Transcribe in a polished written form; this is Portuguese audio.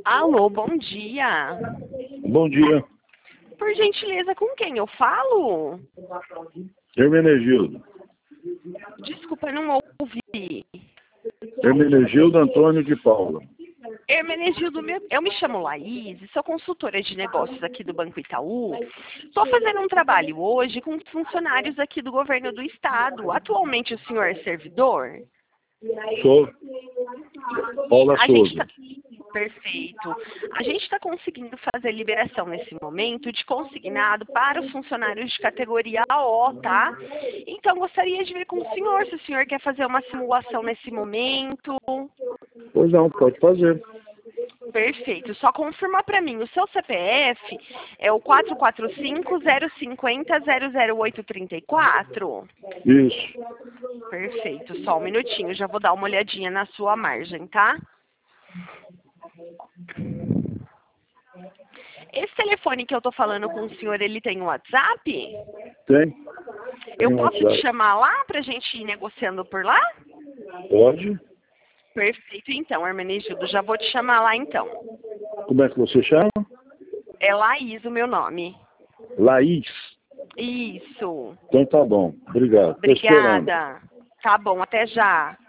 Alô, bom dia. Bom dia, Por gentileza, com quem eu falo? Hermenegildo. Desculpa, não ouvi. Hermenegildo Antônio de Paula. Hermenegildo, eu me chamo Laís e sou consultora de negócios aqui do Banco Itaú. Estou fazendo um trabalho hoje com funcionários aqui do governo do estado. Atualmente o senhor é servidor? Sou Paula Souza. Perfeito. A gente está conseguindo fazer liberação nesse momento de consignado para os funcionários de categoria O, tá? Então, gostaria de ver com o senhor, se o senhor quer fazer uma simulação nesse momento. Pois não, pode fazer. Perfeito. Só confirma para mim, o seu CPF é o 445-050-00834? Isso. Perfeito. Só um minutinho, já vou dar uma olhadinha na sua margem, tá? Esse telefone que eu tô falando com o senhor, ele tem um WhatsApp? Tem? Eu Tem posso te WhatsApp. chamar lá pra gente ir negociando por lá? Pode? Perfeito, então, Hermenegildo, já vou te chamar lá então. Como é que você chama? É Laís o meu nome. Laís. Isso. Então tá bom. Obrigado. Tô esperando. Obrigada. Tá bom, até já.